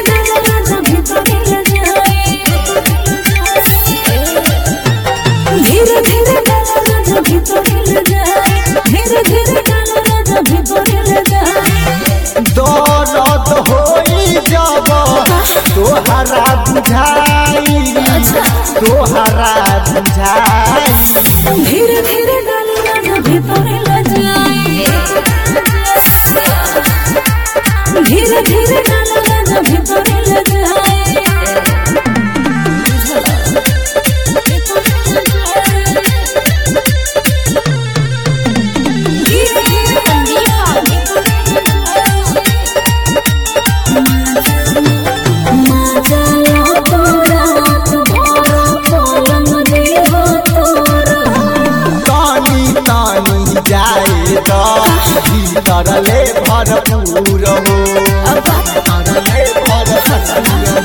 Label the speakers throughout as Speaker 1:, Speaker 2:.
Speaker 1: डाला राजा भीतर ले जाए धीरे धीरे डाला राजा भीतर ले जाए धीरे धीरे डाला राजा भीतर ले जाए
Speaker 2: दर्द होई जब तोहरा बुझाई तोहरा बुझाई
Speaker 1: धीरे धीरे डाला राजा भीतर ले जाए धीरे धीरे डाला राजा भीतर ले जाए
Speaker 2: जाए तो तरले भरपूर हो तरले भरपूर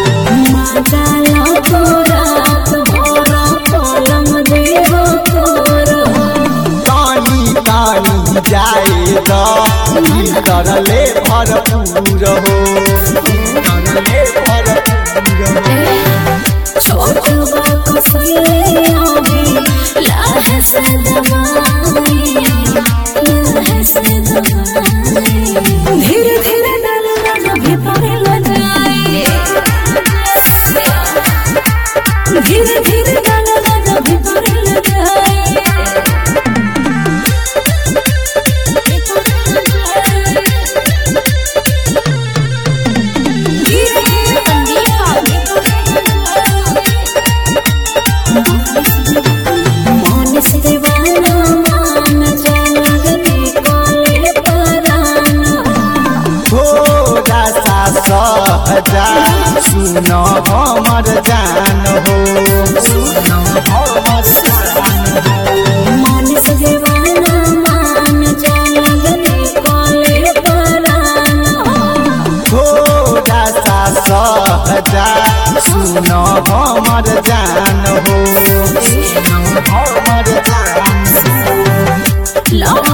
Speaker 2: तानी तानी जाए तो तरले भरपूर हो तरले भरपूर
Speaker 1: धीरे धीरे डाला राजा भीतर ले जाए धीरे धीरे डाला राजा भीतर ले जाए
Speaker 2: सहजा सुनो हमर जान हो सुनो हमर जान हो
Speaker 1: मन से दीवाना मान जाने कोले परान
Speaker 2: थोड़ा सा सहजा सुनो हमर जान हो सुनो हमर जान हो